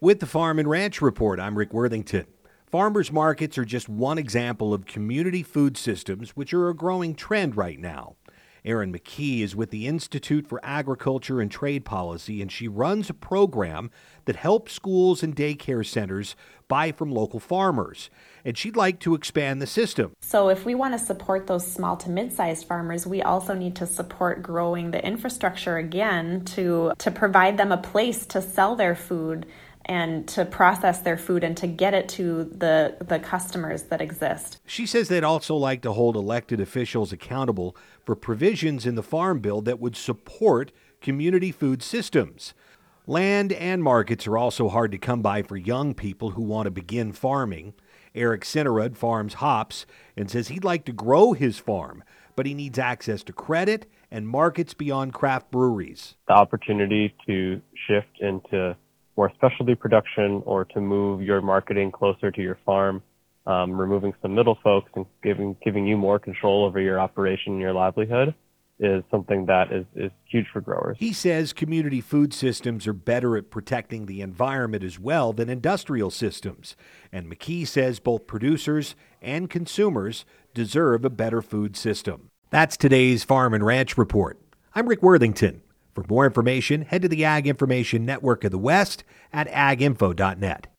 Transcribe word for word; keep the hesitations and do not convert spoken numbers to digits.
With the Farm and Ranch Report, I'm Rick Worthington. Farmers markets are just one example of community food systems, which are a growing trend right now. Erin McKee is with the Institute for Agriculture and Trade Policy, and she runs a program that helps schools and daycare centers buy from local farmers. And she'd like to expand the system. So if we want to support those small to mid-sized farmers, we also need to support growing the infrastructure again to, to provide them a place to sell their food and to process their food and to get it to the, the customers that exist. She says they'd also like to hold elected officials accountable for provisions in the Farm Bill that would support community food systems. Land and markets are also hard to come by for young people who want to begin farming. Eric Sinnerud farms hops and says he'd like to grow his farm, but he needs access to credit and markets beyond craft breweries. The opportunity to shift into more specialty production or to move your marketing closer to your farm, um, removing some middle folks and giving giving you more control over your operation and your livelihood is something that is, is huge for growers. He says community food systems are better at protecting the environment as well than industrial systems. And McKee says both producers and consumers deserve a better food system. That's today's Farm and Ranch Report. I'm Rick Worthington. For more information, head to the Ag Information Network of the West at ag info dot net.